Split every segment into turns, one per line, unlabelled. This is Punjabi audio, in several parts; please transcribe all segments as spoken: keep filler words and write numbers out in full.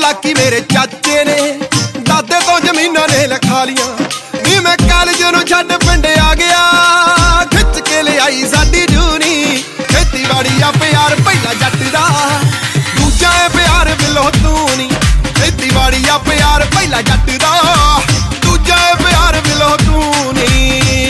ਚਲਾਕੀ ਮੇਰੇ ਚਾਚੇ ਨੇ, ਦਾਦੇ ਤੋਂ ਜ਼ਮੀਨਾਂ ਨੇ ਲਿਖਾ ਲੀਆਂ ਨੀ। ਮੈਂ ਕਾਲਜ ਨੂੰ ਛੱਡ ਪਿੰਡ ਆ ਗਿਆ, ਖਿੱਚ ਕੇ ਲਿਆਈ ਸਾਡੀ ਜੂਨੀ। ਖੇਤੀਬਾੜੀ ਆ ਪਿਆਰ ਪਹਿਲਾ ਜੱਟ ਦਾ, ਦੂਜਾ ਏ ਪਿਆਰ ਬਿਲੋ ਤੂੰ ਨੀ। ਖੇਤੀਬਾੜੀ ਆ ਪਿਆਰ ਪਹਿਲਾ ਜੱਟ ਦਾ, ਦੂਜਾ ਏ ਪਿਆਰ ਬਿਲੋ ਤੂੰ ਨੀ।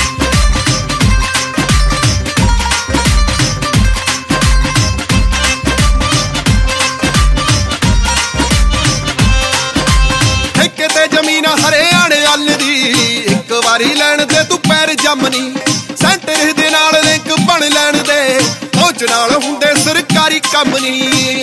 ਠੇਕੇ ਤੇ ਜ਼ਮੀਨ ਹਰਿਆਣੇ ਵੱਲ ਦੀ, ਇੱਕ ਵਾਰੀ ਲੈਣ ਦੇ ਤੂੰ ਪੈਰ ਜੰਮਨੀ। ਸੈਂਟਰ ਦੇ ਨਾਲ ਲਿੰਕ ਬਣ ਲੈਣ ਦੇ, ਫੌਜ ਨਾਲ ਹੁੰਦੇ ਸਰਕਾਰੀ ਕੰਮ ਨੀ।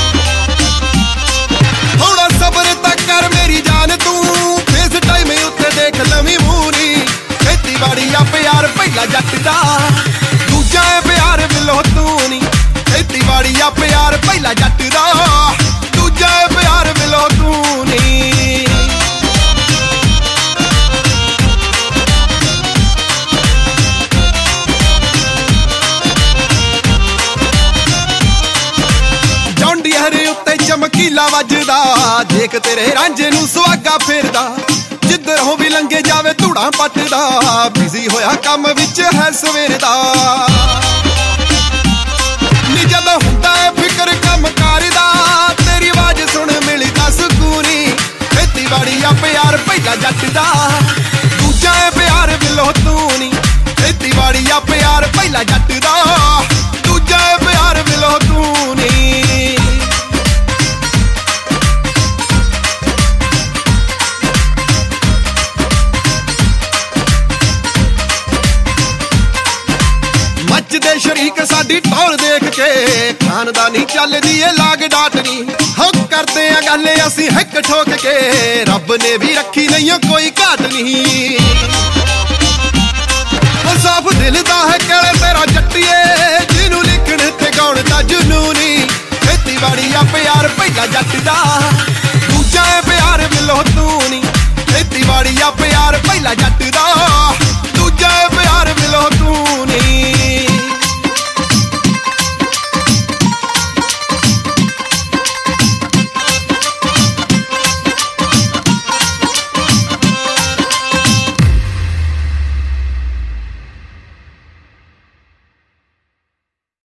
ਥੋੜਾ ਸਬਰ ਤਾਂ ਕਰ ਮੇਰੀ ਜਾਨ ਤੂੰ, ਫੇਸ ਟਾਈਮ ਉੱਤੇ ਦੇਖ ਲਵੀਂ ਮੂੰਹ ਨੀ। ਖੇਤੀਬਾੜੀ ਆ ਪਿਆਰ ਪਹਿਲਾ ਜੱਟ ਦਾ, ਦੂਜਾ ਏ ਪਿਆਰ ਬਿਲੋ ਤੂੰ ਨੀ। ਖੇਤੀਬਾੜੀ ਆ ਪਿਆਰ ਪਹਿਲਾ ਜੱਟ ਦਾ, ਦੂਜਾ ਏ ਪਿਆਰ ਬਿਲੋ ਤੂੰ ਨੀ। ਚਮਕੀਲਾ ਵੱਜਦਾ, ਦੇਖ ਤੇਰੇ ਰਾਂਝੇ ਨੂੰ ਸੁਹਾਗਾ ਫੇਰਦਾ। ਜਿੱਧਰੋਂ ਵੀ ਲੰਘੇ ਜਾਵੇ ਧੂੜਾਂ ਪੱਟਦਾ, ਬਿਜ਼ੀ ਹੋਇਆ ਕੰਮ ਵਿੱਚ ਹੈ ਸਵੇਰ ਦਾ। ਨੀ ਜਦੋਂ ਹੁੰਦਾ ਏ ਫਿਕਰ ਕੰਮ ਕਰਦਾ, ਤੇਰੀ ਆਵਾਜ਼ ਸੁਣ ਮਿਲਦਾ ਸਕੂਨੀ। ਖੇਤੀਬਾੜੀ ਆ ਪਿਆਰ ਪਹਿਲਾ ਜੱਟ ਦਾ, ਦੂਜਾ ਏ ਪਿਆਰ ਬਿਲੋ ਤੂੰ ਨੀ। ਖੇਤੀਬਾੜੀ ਆ ਪਿਆਰ ਪਹਿਲਾ ਜੱਟ ਦਾ, ਦੂਜਾ ਏ ਪਿਆਰ ਬਿਲੋ ਤੂੰ ਨੀ। ਮੱਚਦੇ ਸ਼ਰੀਕ ਸਾਡੀ ਟੌਰ ਦੇਖ ਕੇ, ਖਾਨਦਾਨੀ ਚੱਲਦੀ ਏ ਲਾਗ ਡਾਟਣੀ। ਹੋ ਕਰਦੇ ਆ ਗੱਲ ਅਸੀਂ ਹਿੱਕ ਠੋਕ ਕੇ, ਰੱਬ ਨੇ ਵੀ ਰੱਖੀ ਨਹੀਂ ਕੋਈ ਘਾਟ ਨਹੀਂ।